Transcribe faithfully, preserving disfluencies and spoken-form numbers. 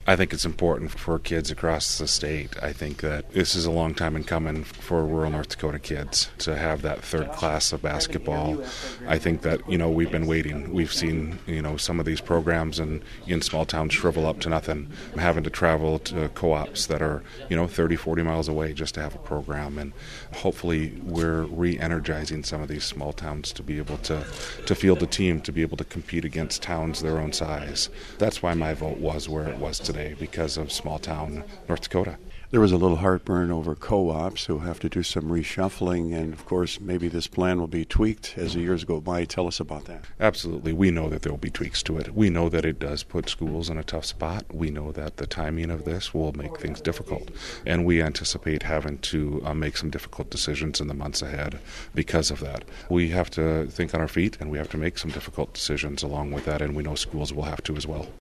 I think it's important for kids across the state. I think that this is a long time in coming for rural North Dakota kids to have that third class of basketball. I think that, you know, we've been waiting. We've seen, you know, some of these programs in, in small towns shrivel up to nothing, having to travel to co-ops that are, you know, thirty, forty miles away just to have a program. And hopefully we're re-energizing some of these small towns to be able to, to field a team, to be able to compete against towns their own size. That's why my vote was where it was today, because of small town North Dakota. There was a little heartburn over co-ops who have to do some reshuffling, and of course maybe this plan will be tweaked as the years go by. Tell us about that. Absolutely. We know that there will be tweaks to it. We know that it does put schools in a tough spot. We know that the timing of this will make things difficult, and we anticipate having to uh, make some difficult decisions in the months ahead because of that. We have to think on our feet, and we have to make some difficult decisions along with that, and we know schools will have to as well.